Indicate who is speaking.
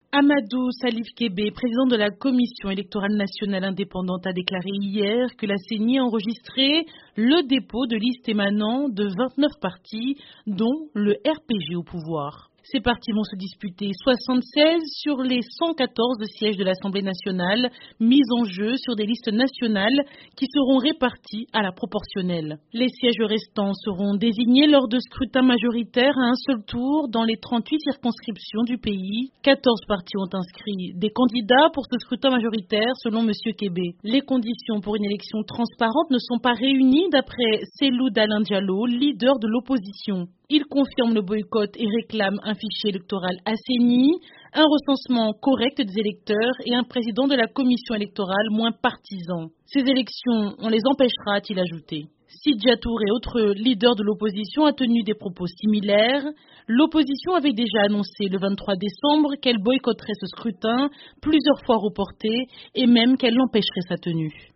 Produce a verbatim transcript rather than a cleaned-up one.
Speaker 1: Amadou Salif Kébé, président de la Commission électorale nationale indépendante, a déclaré hier que la C E N I a enregistré le dépôt de listes émanant de vingt-neuf partis, dont le R P G au pouvoir. Ces partis vont se disputer soixante-seize sur les cent quatorze sièges de l'Assemblée nationale mis en jeu sur des listes nationales qui seront répartis à la proportionnelle. Les sièges restants seront désignés lors de scrutins majoritaires à un seul tour dans les trente-huit circonscriptions du pays. quatorze partis ont inscrit des candidats pour ce scrutin majoritaire selon M. Kébé. Les conditions pour une élection transparente ne sont pas réunies d'après Cellou Dalein Diallo, leader de l'opposition. Il confirme le boycott et réclame un fichier électoral assaini, un recensement correct des électeurs et un président de la commission électorale moins partisan. Ces élections, on les empêchera, a-t-il ajouté. Sidya Touré, autre leader de l'opposition, a tenu des propos similaires. L'opposition avait déjà annoncé le vingt-trois décembre qu'elle boycotterait ce scrutin, plusieurs fois reporté, et même qu'elle l'empêcherait sa tenue.